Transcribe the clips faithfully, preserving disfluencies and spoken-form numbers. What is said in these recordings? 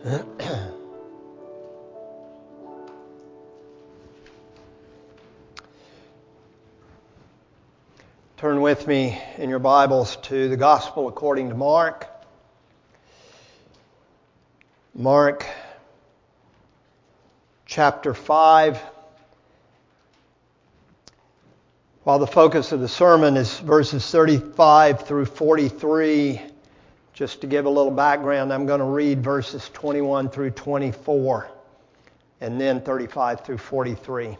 Turn with me in your Bibles to the Gospel according to Mark. Mark chapter five. While the focus of the sermon is verses thirty-five through forty-three, just to give a little background, I'm going to read verses twenty-one through twenty-four and then thirty-five through forty-three.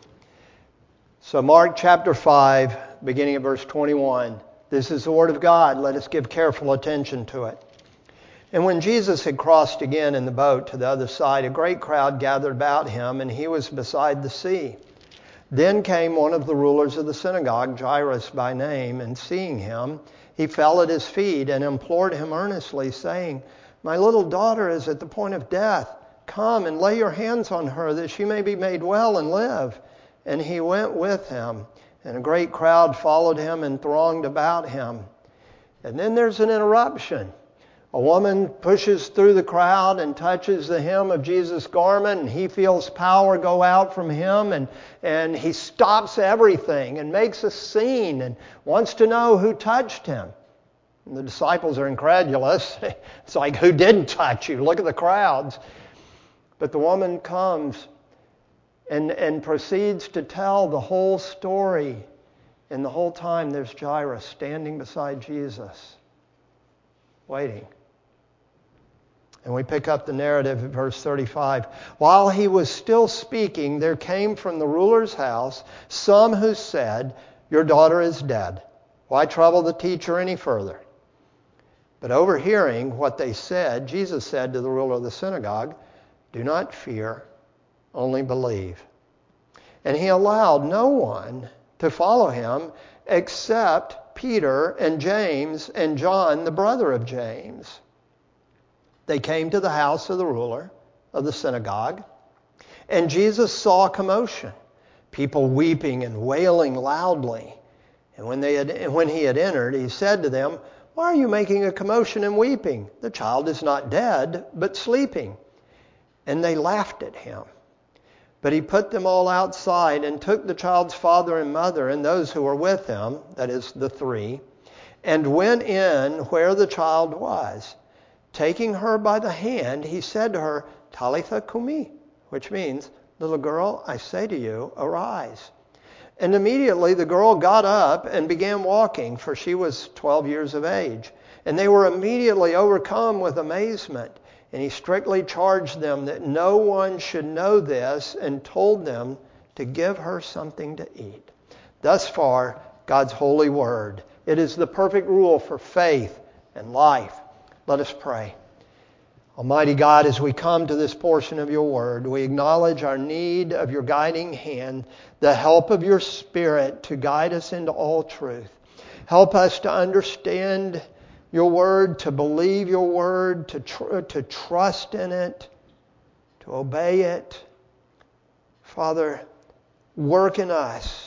So Mark chapter five, beginning at verse twenty-one. This is the Word of God. Let us give careful attention to it. And when Jesus had crossed again in the boat to the other side, a great crowd gathered about him, and he was beside the sea. Then came one of the rulers of the synagogue, Jairus by name, and seeing him, he fell at his feet and implored him earnestly, saying, "My little daughter is at the point of death. Come and lay your hands on her, that she may be made well and live." And he went with him, and a great crowd followed him and thronged about him. And then there's an interruption. A woman pushes through the crowd and touches the hem of Jesus' garment, and he feels power go out from him, and, and he stops everything and makes a scene and wants to know who touched him. And the disciples are incredulous. It's like, who didn't touch you? Look at the crowds. But the woman comes and, and proceeds to tell the whole story. And the whole time there's Jairus standing beside Jesus, waiting. And we pick up the narrative at verse thirty-five. While he was still speaking, there came from the ruler's house some who said, "Your daughter is dead. Why trouble the teacher any further?" But overhearing what they said, Jesus said to the ruler of the synagogue, "Do not fear, only believe." And he allowed no one to follow him except Peter and James and John, the brother of James. They came to the house of the ruler of the synagogue, and Jesus saw commotion, people weeping and wailing loudly. And when they had, and when he had entered, he said to them, "Why are you making a commotion and weeping? The child is not dead, but sleeping." And they laughed at him. But he put them all outside and took the child's father and mother and those who were with him, that is, the three, and went in where the child was. Taking her by the hand, he said to her, "Talitha cumi," which means, "Little girl, I say to you, arise." And immediately the girl got up and began walking, for she was twelve years of age. And they were immediately overcome with amazement. And he strictly charged them that no one should know this, and told them to give her something to eat. Thus far, God's holy word. It is the perfect rule for faith and life. Let us pray. Almighty God, as we come to this portion of your word, we acknowledge our need of your guiding hand, the help of your Spirit to guide us into all truth. Help us to understand your word, to believe your word, to, tr- to trust in it, to obey it. Father, work in us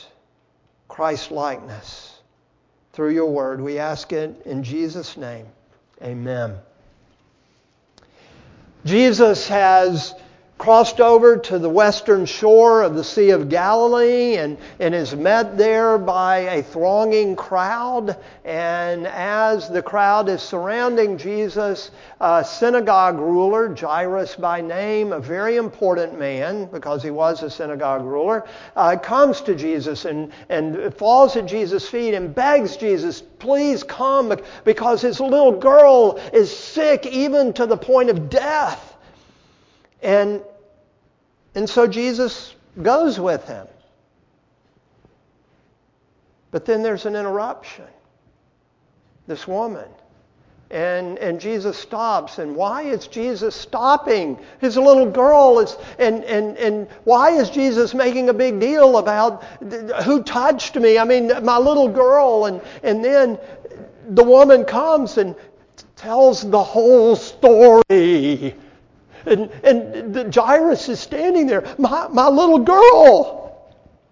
Christ-likeness through your word. We ask it in Jesus' name. Amen. Jesus has crossed over to the western shore of the Sea of Galilee and, and is met there by a thronging crowd. And as the crowd is surrounding Jesus, a synagogue ruler, Jairus by name, a very important man because he was a synagogue ruler, uh, comes to Jesus and, and falls at Jesus' feet and begs Jesus, "Please come," because his little girl is sick even to the point of death. And, and so Jesus goes with him. But then there's an interruption. This woman. And, and Jesus stops. And why is Jesus stopping? His little girl is... And, and, and why is Jesus making a big deal about who touched me? I mean, my little girl. And, and then the woman comes and tells the whole story. And, and the Jairus is standing there. My, my little girl.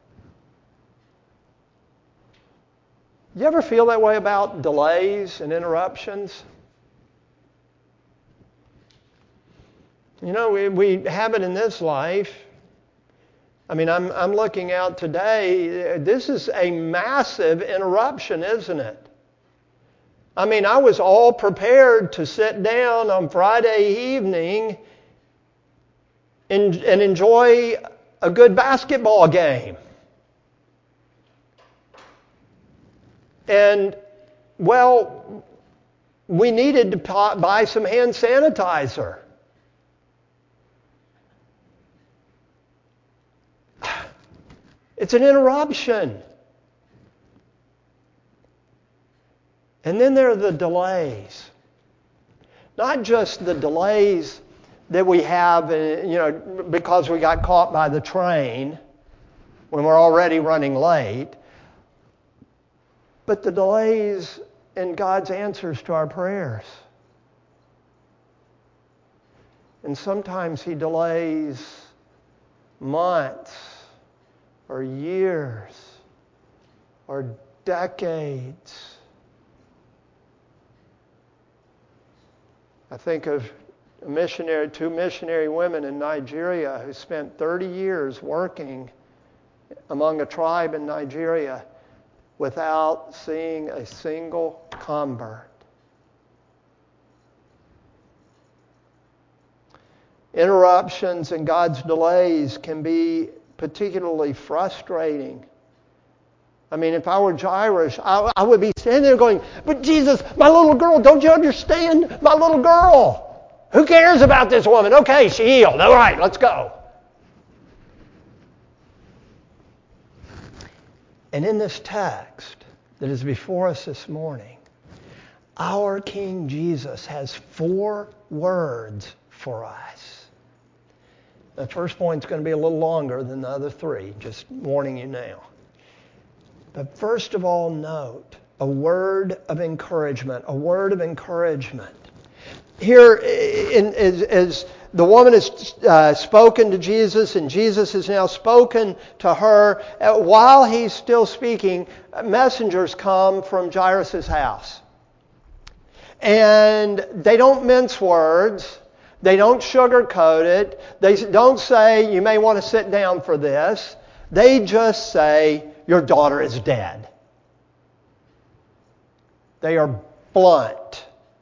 You ever feel that way about delays and interruptions? You know, we, we have it in this life. I mean, I'm, I'm looking out today. This is a massive interruption, isn't it? I mean, I was all prepared to sit down on Friday evening and, and enjoy a good basketball game. And, well, we needed to buy some hand sanitizer. It's an interruption. And then there are the delays. Not just the delays that we have, you know, because we got caught by the train when we're already running late, but the delays in God's answers to our prayers. And sometimes He delays months or years or decades. I think of a missionary, two missionary women in Nigeria who spent thirty years working among a tribe in Nigeria without seeing a single convert. Interruptions and God's delays can be particularly frustrating. I mean, if I were Jairus, I, I would be standing there going, but Jesus, my little girl, don't you understand? My little girl. Who cares about this woman? Okay, she healed. All right, let's go. And in this text that is before us this morning, our King Jesus has four words for us. The first point is going to be a little longer than the other three, just warning you now. But first of all, note a word of encouragement, a word of encouragement. Here, in, as, as the woman has uh, spoken to Jesus, and Jesus has now spoken to her, uh, while he's still speaking, messengers come from Jairus' house. And they don't mince words. They don't sugarcoat it. They don't say, you may want to sit down for this. They just say, your daughter is dead. They are blunt.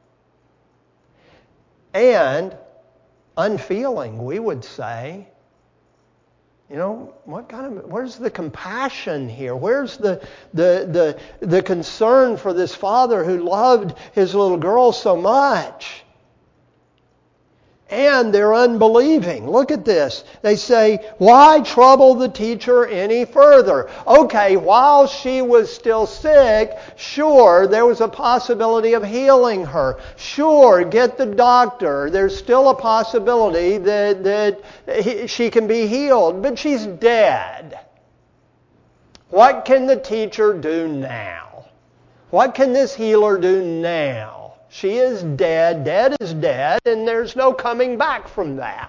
And unfeeling, we would say. You know, what kind of, where's the compassion here? Where's the, the, the, the concern for this father who loved his little girl so much? And they're unbelieving. Look at this. They say, why trouble the teacher any further? Okay, while she was still sick, sure, there was a possibility of healing her. Sure, get the doctor. There's still a possibility that, that he, she can be healed. But she's dead. What can the teacher do now? What can this healer do now? She is dead, dead is dead, and there's no coming back from that.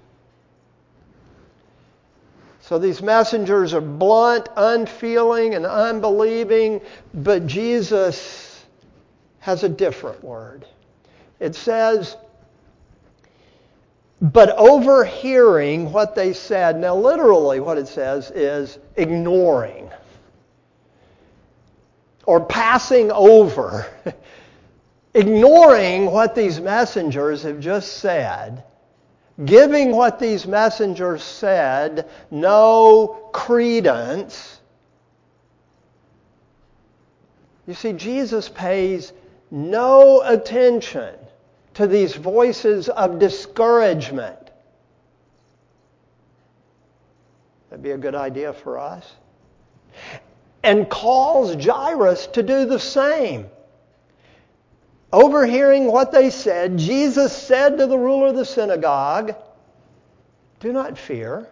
So these messengers are blunt, unfeeling, and unbelieving, but Jesus has a different word. It says, but overhearing what they said. Now literally what it says is ignoring or passing over. Ignoring what these messengers have just said, giving what these messengers said no credence. You see, Jesus pays no attention to these voices of discouragement. That'd be a good idea for us. And calls Jairus to do the same. Overhearing what they said, Jesus said to the ruler of the synagogue, do not fear.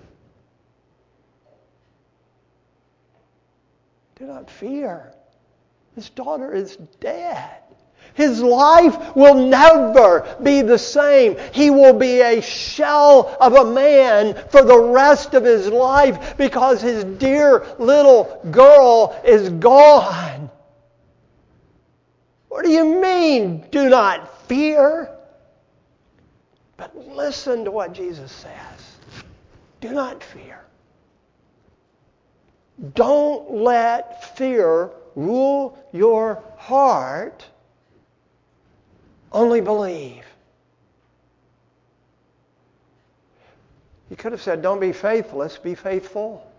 Do not fear. His daughter is dead. His life will never be the same. He will be a shell of a man for the rest of his life because his dear little girl is gone. What do you mean, do not fear? But listen to what Jesus says. Do not fear. Don't let fear rule your heart. Only believe. He could have said, don't be faithless, be faithful.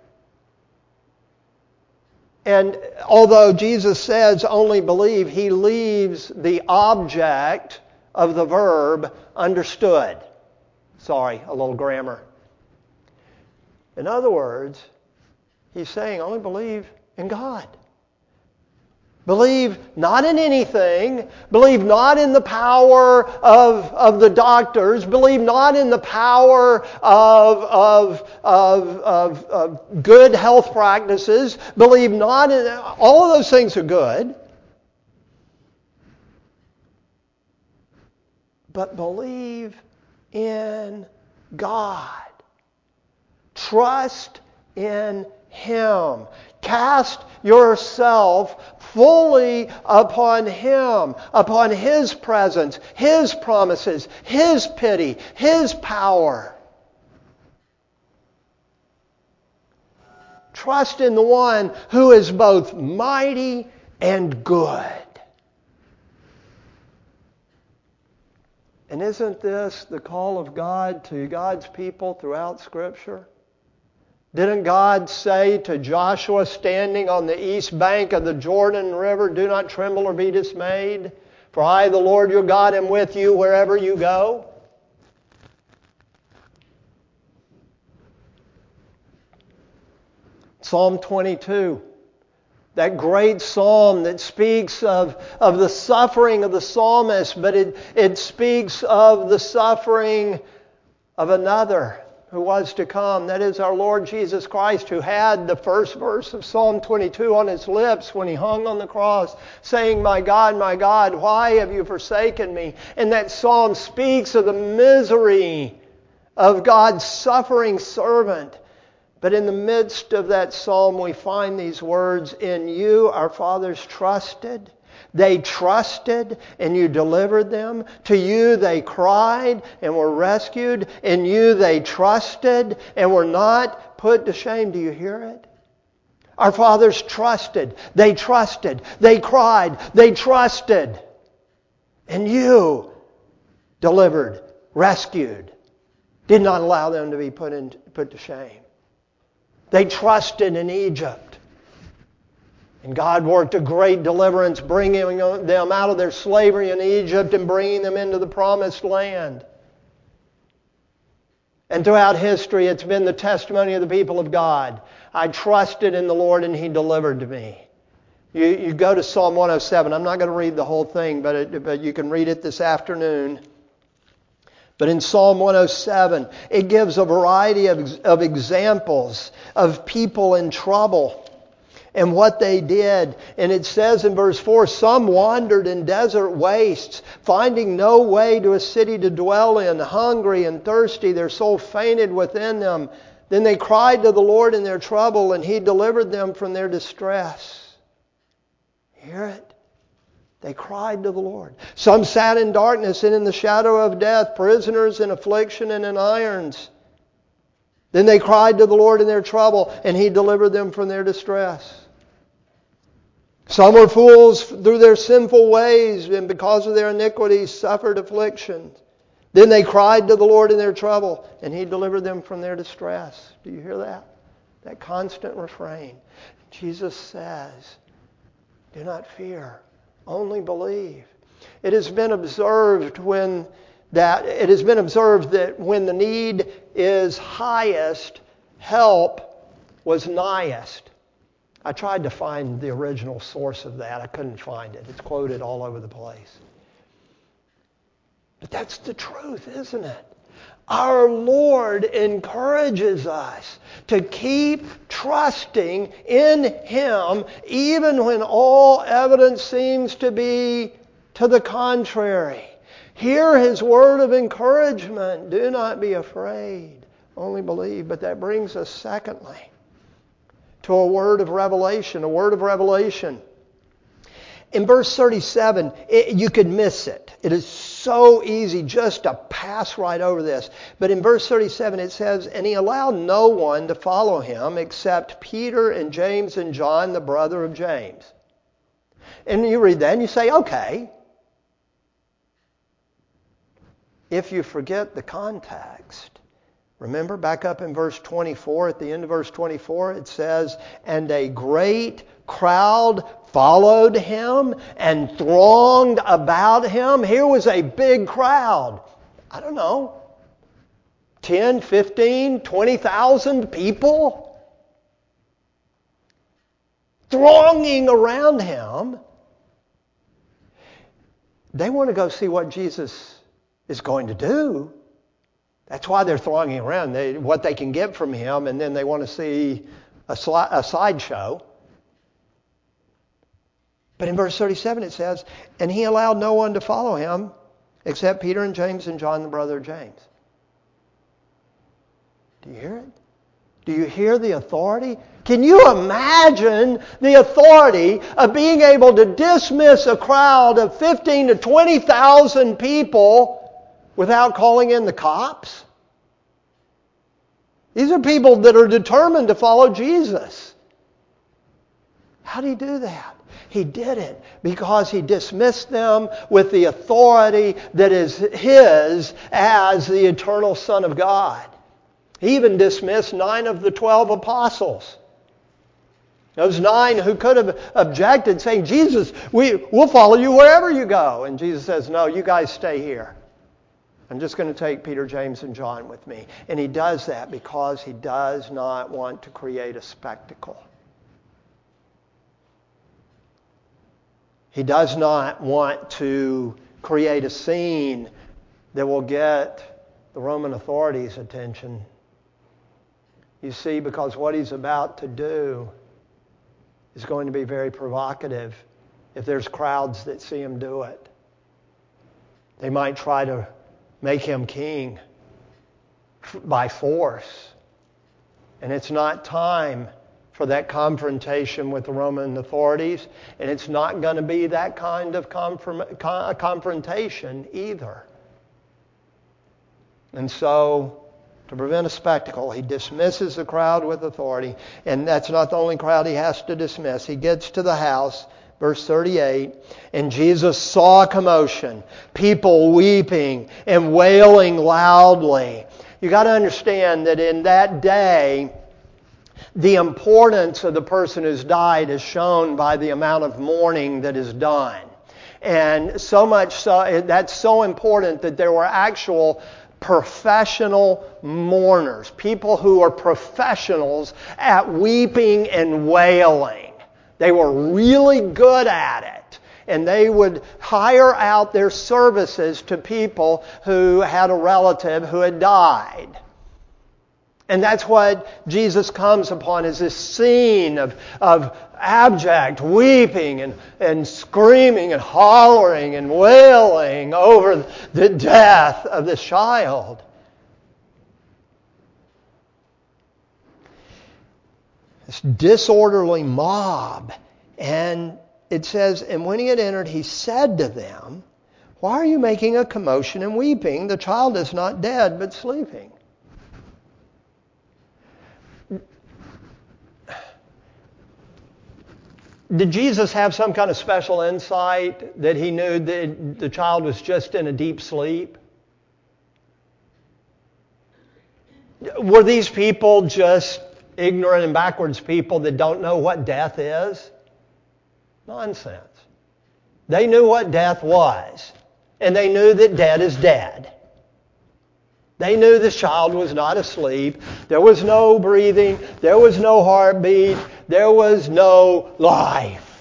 And although Jesus says only believe, he leaves the object of the verb understood. Sorry, a little grammar. In other words, he's saying only believe in God. Believe not in anything. Believe not in the power of, of the doctors. Believe not in the power of, of, of, of, of good health practices. Believe not in... All of those things are good. But believe in God. Trust in Him. Cast yourself fully upon Him, upon His presence, His promises, His pity, His power. Trust in the one who is both mighty and good. And isn't this the call of God to God's people throughout Scripture? Didn't God say to Joshua standing on the east bank of the Jordan River, do not tremble or be dismayed, for I, the Lord your God, am with you wherever you go? Psalm twenty-two, that great psalm that speaks of, of the suffering of the psalmist, but it, it speaks of the suffering of another who was to come. That is our Lord Jesus Christ, who had the first verse of Psalm twenty-two on His lips when He hung on the cross, saying, my God, my God, why have you forsaken me? And that psalm speaks of the misery of God's suffering servant. But in the midst of that psalm, we find these words, in you our fathers trusted. They trusted and you delivered them. To you they cried and were rescued. In you they trusted and were not put to shame. Do you hear it? Our fathers trusted. They trusted. They cried. They trusted. And you delivered, rescued. Did not allow them to be put, in, put to shame. They trusted in Egypt. And God worked a great deliverance, bringing them out of their slavery in Egypt and bringing them into the promised land. And throughout history, it's been the testimony of the people of God. I trusted in the Lord and He delivered me. You, you go to Psalm one oh seven. I'm not going to read the whole thing, but, it, but you can read it this afternoon. But in Psalm one oh seven, it gives a variety of, of examples of people in trouble and what they did. And it says in verse four, some wandered in desert wastes, finding no way to a city to dwell in, hungry and thirsty, their soul fainted within them. Then they cried to the Lord in their trouble, and He delivered them from their distress. Hear it? They cried to the Lord. Some sat in darkness and in the shadow of death, prisoners in affliction and in irons. Then they cried to the Lord in their trouble, and He delivered them from their distress. Some were fools through their sinful ways, and because of their iniquities suffered affliction. Then they cried to the Lord in their trouble, and He delivered them from their distress. Do you hear that? That constant refrain. Jesus says, do not fear. Only believe. It has been observed when that it has been observed that when the need is highest, help was nighest. I tried to find the original source of that. I couldn't find it. It's quoted all over the place. But that's the truth, isn't it? Our Lord encourages us to keep trusting in Him even when all evidence seems to be to the contrary. Hear His word of encouragement. Do not be afraid. Only believe. But that brings us, secondly, to a word of revelation. A word of revelation. In verse thirty-seven, it, you could miss it. It is so easy just to pass right over this. But in verse thirty-seven it says, and he allowed no one to follow him except Peter and James and John, the brother of James. And you read that and you say, okay. If you forget the context, remember back up in verse twenty-four, at the end of verse twenty-four, it says, and a great crowd followed him and thronged about him. Here was a big crowd. I don't know, ten, fifteen, twenty thousand people thronging around him. They want to go see what Jesus is going to do. That's why they're thronging around. They, what they can get from him, and then they want to see a, sli- a sideshow. But in verse thirty-seven it says, and he allowed no one to follow him except Peter and James and John, the brother of James. Do you hear it? Do you hear the authority? Can you imagine the authority of being able to dismiss a crowd of fifteen to twenty thousand people without calling in the cops? These are people that are determined to follow Jesus. How did he do that? He did it because he dismissed them with the authority that is his as the eternal Son of God. He even dismissed nine of the twelve apostles. Those nine who could have objected, saying, Jesus, we, we'll follow you wherever you go. And Jesus says, no, you guys stay here. I'm just going to take Peter, James, and John with me. And he does that because he does not want to create a spectacle. He does not want to create a scene that will get the Roman authorities' attention. You see, because what he's about to do is going to be very provocative if there's crowds that see him do it. They might try to make him king by force. And it's not time for that confrontation with the Roman authorities. And it's not going to be that kind of confront- con- confrontation either. And so, to prevent a spectacle, he dismisses the crowd with authority. And that's not the only crowd he has to dismiss. He gets to the house, verse thirty-eight, and Jesus saw a commotion, people weeping and wailing loudly. You got to understand that in that day, the importance of the person who's died is shown by the amount of mourning that is done. And so much so, that's so important that there were actual professional mourners, people who are professionals at weeping and wailing. They were really good at it. And they would hire out their services to people who had a relative who had died. And that's what Jesus comes upon, is this scene of, of abject weeping and, and screaming and hollering and wailing over the death of this child. This disorderly mob. And it says, and when he had entered, he said to them, why are you making a commotion and weeping? The child is not dead, but sleeping. Did Jesus have some kind of special insight that he knew that the child was just in a deep sleep? Were these people just ignorant and backwards people that don't know what death is? Nonsense. They knew what death was, and they knew that dead is dead. They knew this child was not asleep. There was no breathing. There was no heartbeat. There was no life.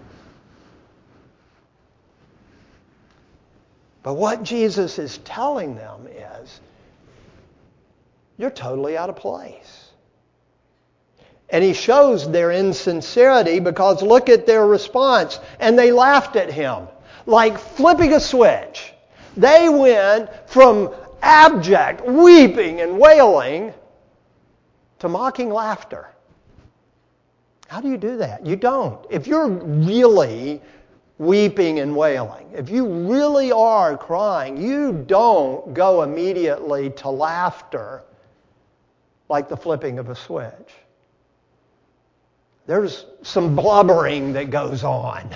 But what Jesus is telling them is, you're totally out of place. And he shows their insincerity because look at their response. And they laughed at him like flipping a switch. They went from abject weeping and wailing to mocking laughter. How do you do that? You don't. If you're really weeping and wailing, if you really are crying, you don't go immediately to laughter like the flipping of a switch. There's some blubbering that goes on.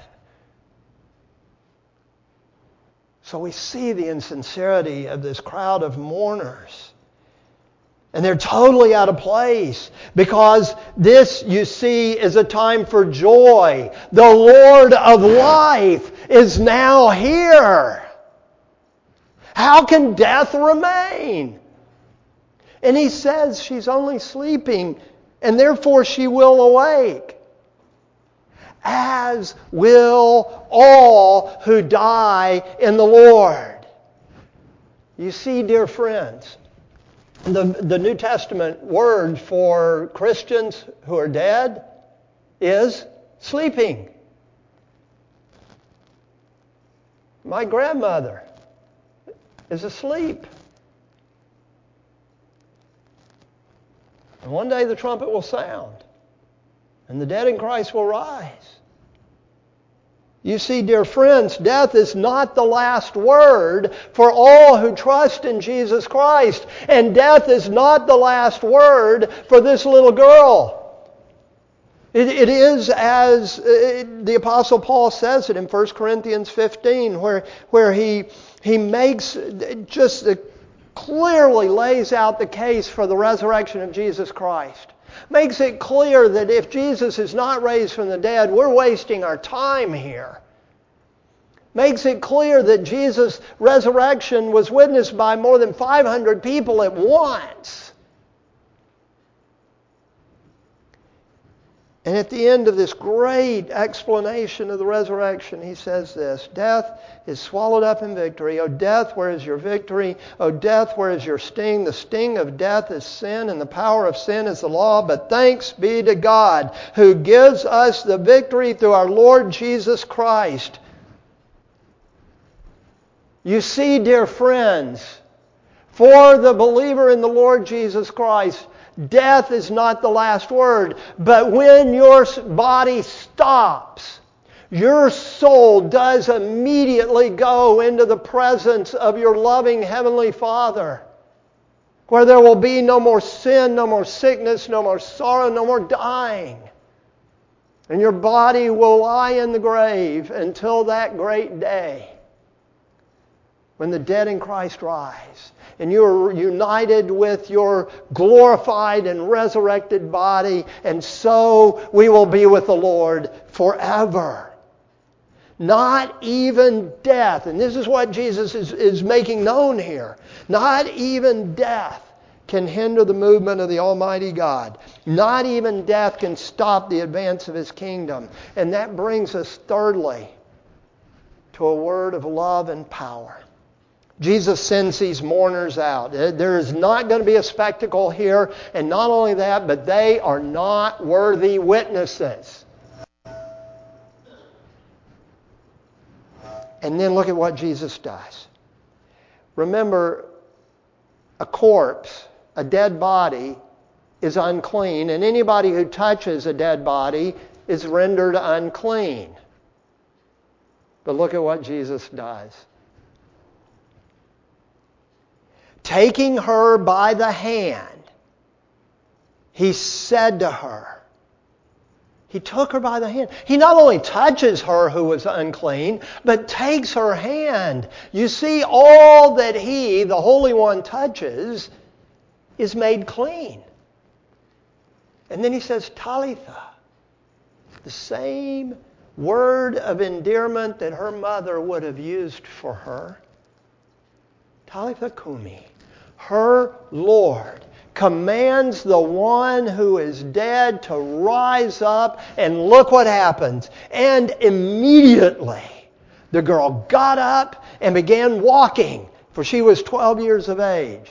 So we see the insincerity of this crowd of mourners. And they're totally out of place because this, you see, is a time for joy. The Lord of life is now here. How can death remain? And he says she's only sleeping and therefore she will awake. As will all who die in the Lord. You see, dear friends, The, the New Testament word for Christians who are dead is sleeping. My grandmother is asleep. And one day the trumpet will sound, and the dead in Christ will rise. You see, dear friends, death is not the last word for all who trust in Jesus Christ. And death is not the last word for this little girl. It, it is as it, the Apostle Paul says it in First Corinthians fifteen, where, where he, he makes, just clearly lays out the case for the resurrection of Jesus Christ. Makes it clear that if Jesus is not raised from the dead, we're wasting our time here. Makes it clear that Jesus' resurrection was witnessed by more than five hundred people at once. And at the end of this great explanation of the resurrection, he says this: death is swallowed up in victory. O death, where is your victory? O death, where is your sting? The sting of death is sin, and the power of sin is the law. But thanks be to God, who gives us the victory through our Lord Jesus Christ. You see, dear friends, for the believer in the Lord Jesus Christ, death is not the last word, but when your body stops, your soul does immediately go into the presence of your loving Heavenly Father, where there will be no more sin, no more sickness, no more sorrow, no more dying. And your body will lie in the grave until that great day when the dead in Christ rise. And you are united with your glorified and resurrected body, and so we will be with the Lord forever. Not even death, and this is what Jesus is, is making known here, not even death can hinder the movement of the Almighty God. Not even death can stop the advance of His kingdom. And that brings us thirdly to a word of love and power. Jesus sends these mourners out. There is not going to be a spectacle here. And not only that, but they are not worthy witnesses. And then look at what Jesus does. Remember, a corpse, a dead body, is unclean. And anybody who touches a dead body is rendered unclean. But look at what Jesus does. Taking her by the hand, He said to her, He took her by the hand. He not only touches her who was unclean, but takes her hand. You see, all that He, the Holy One, touches is made clean. And then He says, Talitha, the same word of endearment that her mother would have used for her. Talitha Kumi. Her Lord commands the one who is dead to rise up, and look what happens. And immediately the girl got up and began walking, for she was twelve years of age.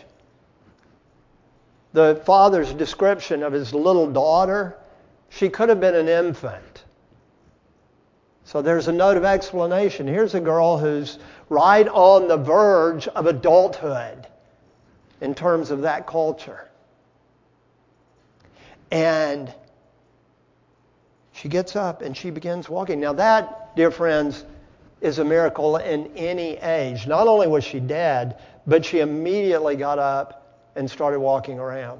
The father's description of his little daughter, she could have been an infant. So there's a note of explanation. Here's a girl who's right on the verge of adulthood in terms of that culture. And she gets up and she begins walking. Now that, dear friends, is a miracle in any age. Not only was she dead, but she immediately got up and started walking around.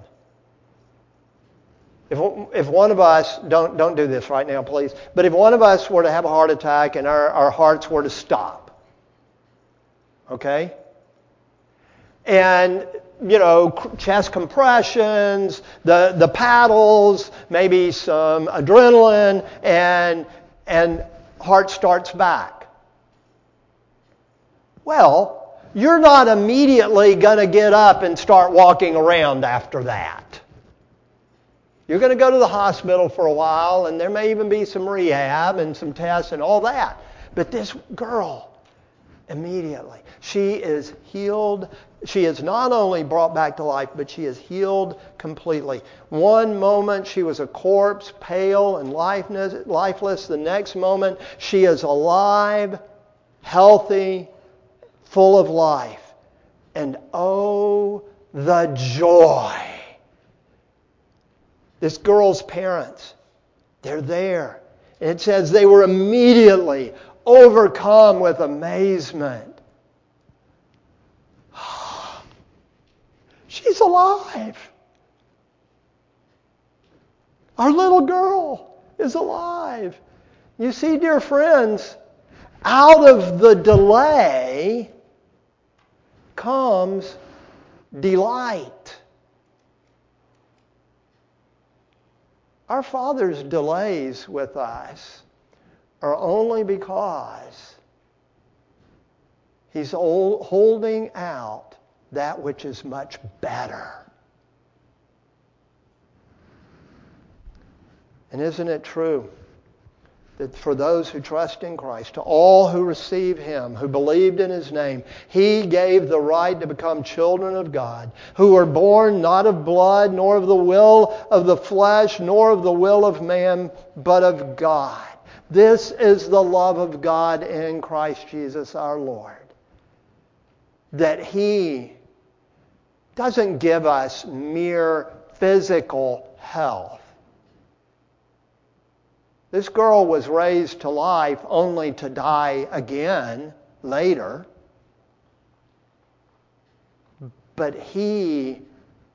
If, if one of us, don't, don't do this right now, please, but if one of us were to have a heart attack and our, our hearts were to stop, okay? And, you know, chest compressions, the, the paddles, maybe some adrenaline, and, and heart starts back. Well, you're not immediately going to get up and start walking around after that. You're going to go to the hospital for a while, and there may even be some rehab and some tests and all that. But this girl, immediately, she is healed. She is not only brought back to life, but she is healed completely. One moment she was a corpse, pale and lifeless. The next moment she is alive, healthy, full of life. And oh, the joy. This girl's parents, they're there. And it says they were immediately overcome with amazement. She's alive. Our little girl is alive. You see, dear friends, out of the delay comes delight. Our Father's delays with us are only because He's holding out that which is much better. And isn't it true that for those who trust in Christ, to all who receive Him, who believed in His name, He gave the right to become children of God, who were born not of blood, nor of the will of the flesh, nor of the will of man, but of God. This is the love of God in Christ Jesus our Lord. That He doesn't give us mere physical health. This girl was raised to life only to die again later. But He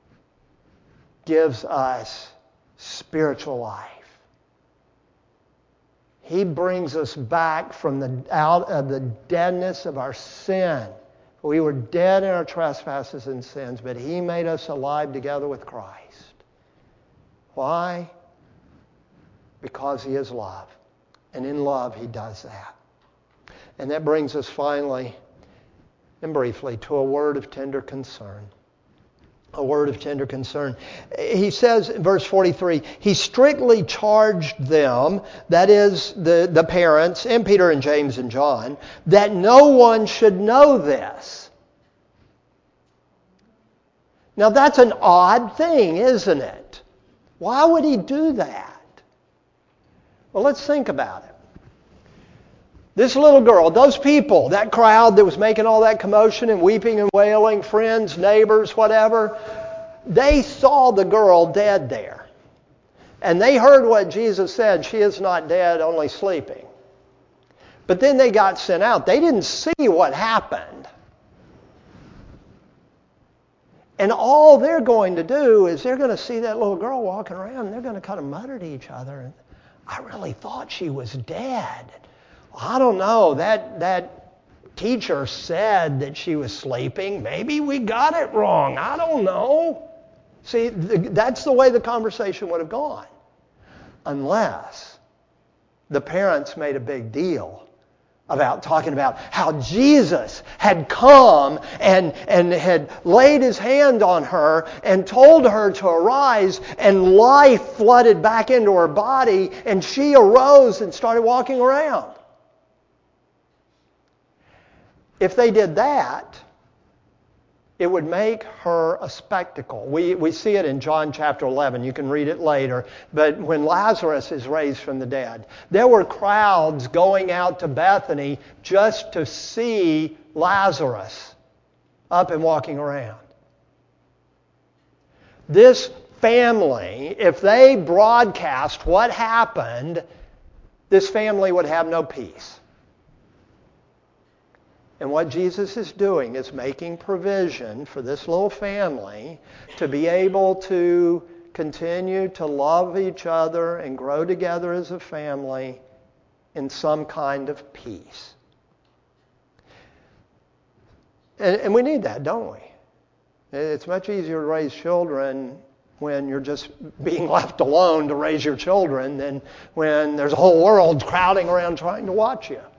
gives us spiritual life. He brings us back from the out of the deadness of our sin. We were dead in our trespasses and sins, but He made us alive together with Christ. Why? Because He is love. And in love He does that. And that brings us finally and briefly to a word of tender concern. A word of tender concern. He says in verse forty-three, He strictly charged them, that is the, the parents, and Peter and James and John, that no one should know this. Now that's an odd thing, isn't it? Why would He do that? Well, let's think about it. This little girl, those people, that crowd that was making all that commotion and weeping and wailing, friends, neighbors, whatever, they saw the girl dead there. And they heard what Jesus said, she is not dead, only sleeping. But then they got sent out. They didn't see what happened. And all they're going to do is they're going to see that little girl walking around and they're going to kind of mutter to each other. I really thought she was dead. I don't know. That that teacher said that she was sleeping. Maybe we got it wrong. I don't know. See, that's the way the conversation would have gone. Unless the parents made a big deal about talking about how Jesus had come and, and had laid His hand on her and told her to arise, and life flooded back into her body and she arose and started walking around. If they did that, it would make her a spectacle. We, we see it in John chapter eleven. You can read it later. But when Lazarus is raised from the dead, there were crowds going out to Bethany just to see Lazarus up and walking around. This family, if they broadcast what happened, this family would have no peace. And what Jesus is doing is making provision for this little family to be able to continue to love each other and grow together as a family in some kind of peace. And, and we need that, don't we? It's much easier to raise children when you're just being left alone to raise your children than when there's a whole world crowding around trying to watch you.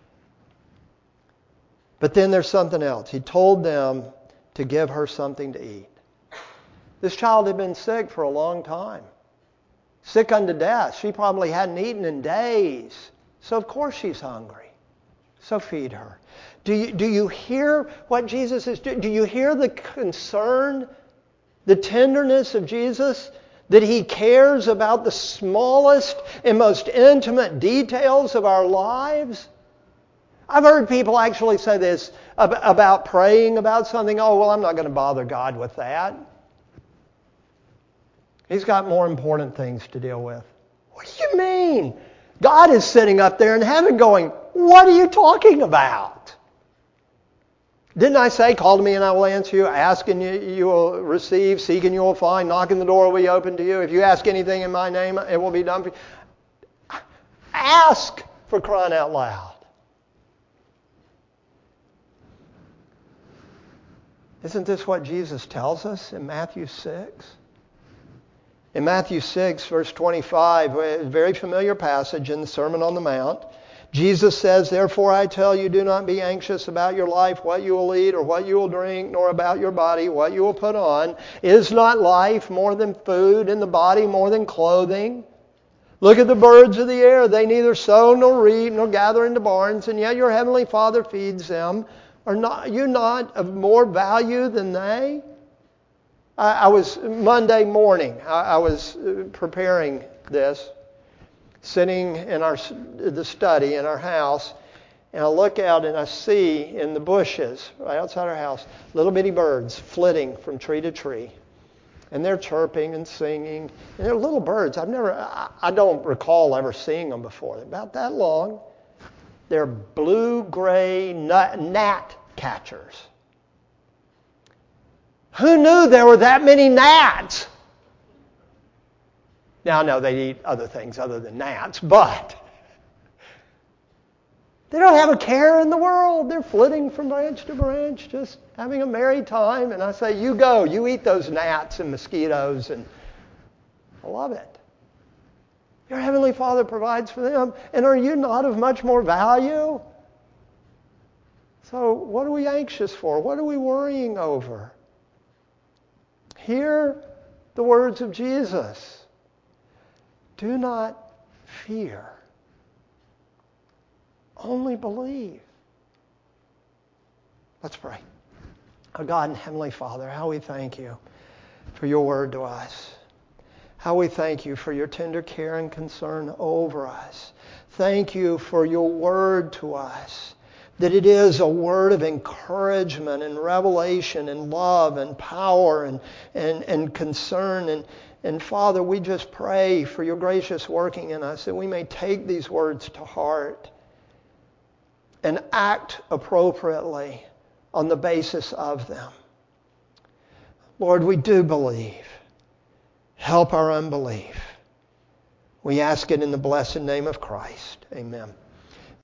But then there's something else. He told them to give her something to eat. This child had been sick for a long time. Sick unto death. She probably hadn't eaten in days. So of course she's hungry. So feed her. Do you, do you hear what Jesus is doing? Do you hear the concern, the tenderness of Jesus? That He cares about the smallest and most intimate details of our lives? I've heard people actually say this about praying about something. Oh, well, I'm not going to bother God with that. He's got more important things to deal with. What do you mean? God is sitting up there in heaven going, what are you talking about? Didn't I say, call to me and I will answer you, ask and you, you will receive, seek and you will find, knock and the door will be open to you. If you ask anything in my name, it will be done for you. Ask, for crying out loud. Isn't this what Jesus tells us in Matthew six? In Matthew six, verse twenty-five, a very familiar passage in the Sermon on the Mount, Jesus says, therefore I tell you, do not be anxious about your life, what you will eat or what you will drink, nor about your body, what you will put on. Is not life more than food, and the body more than clothing? Look at the birds of the air. They neither sow nor reap nor gather into barns, and yet your heavenly Father feeds them. Are not you not of more value than they? I, I was Monday morning. I, I was preparing this, sitting in our the study in our house, and I look out and I see in the bushes right outside our house little bitty birds flitting from tree to tree, and they're chirping and singing. And they're little birds. I've never, I, I don't recall ever seeing them before. They're about that long. They're blue-gray gnat catchers. Who knew there were that many gnats? Now, I know they eat other things other than gnats, but they don't have a care in the world. They're flitting from branch to branch, just having a merry time. And I say, you go, you eat those gnats and mosquitoes, and I love it. Your Heavenly Father provides for them. And are you not of much more value? So what are we anxious for? What are we worrying over? Hear the words of Jesus. Do not fear. Only believe. Let's pray. Our God and Heavenly Father, how we thank you for your word to us. How we thank you for your tender care and concern over us. Thank you for your word to us, that it is a word of encouragement and revelation and love and power and, and, and concern. And, and Father, we just pray for your gracious working in us, that we may take these words to heart and act appropriately on the basis of them. Lord, we do believe. Help our unbelief. We ask it in the blessed name of Christ. Amen.